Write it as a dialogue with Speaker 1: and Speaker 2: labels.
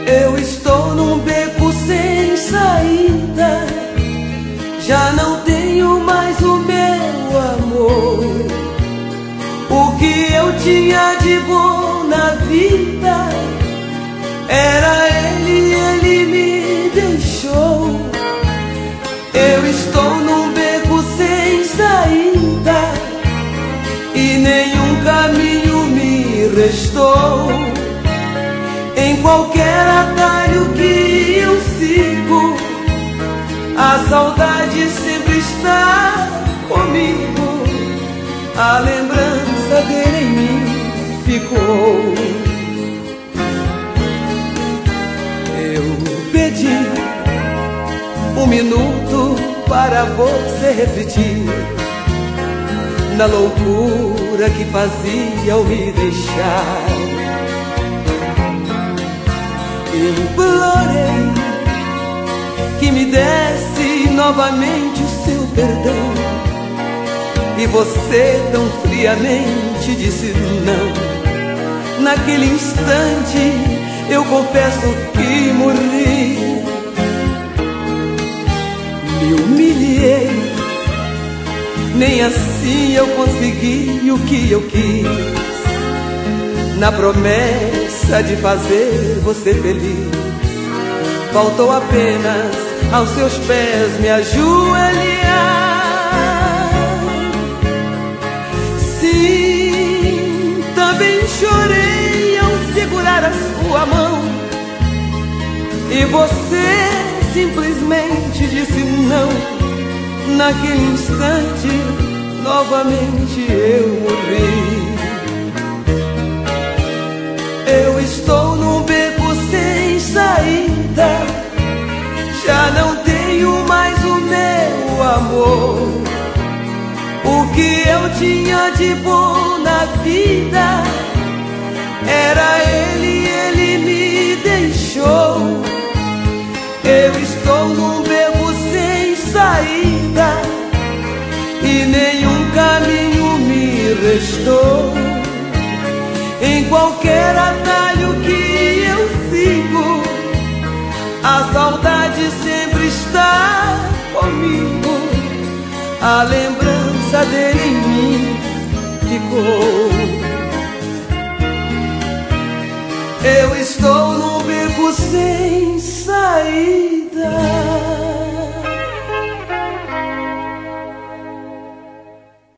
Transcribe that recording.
Speaker 1: Eu estou num beco sem saída, já não tenho mais o meu amor. O que eu tinha de bom na vida era ele me deixou. Eu estou num beco sem saída e nenhum caminho me restou. Em qualquer atalho que eu sigo, a saudade sempre está comigo. A lembrança dele em mim ficou. Eu pedi um minuto para você refletir na loucura que fazia ao me deixar. Implorei que me desse novamente o seu perdão, e você tão friamente disse não. Naquele instante eu confesso que morri. Me humilhei, nem assim eu consegui o que eu quis, na promessa de fazer você feliz. Faltou apenas aos seus pés me ajoelhar. Sim, também chorei ao segurar a sua mão, e você simplesmente disse não. Naquele instante, novamente eu morri. Eu estou num beco sem saída, já não tenho mais o meu amor. O que eu tinha de bom na vida era ele me deixou. Eu estou num beco sem saída e nenhum caminho me restou. Em qualquer atalho que eu sigo, a saudade sempre está comigo. A lembrança dele em mim ficou. Eu estou num beco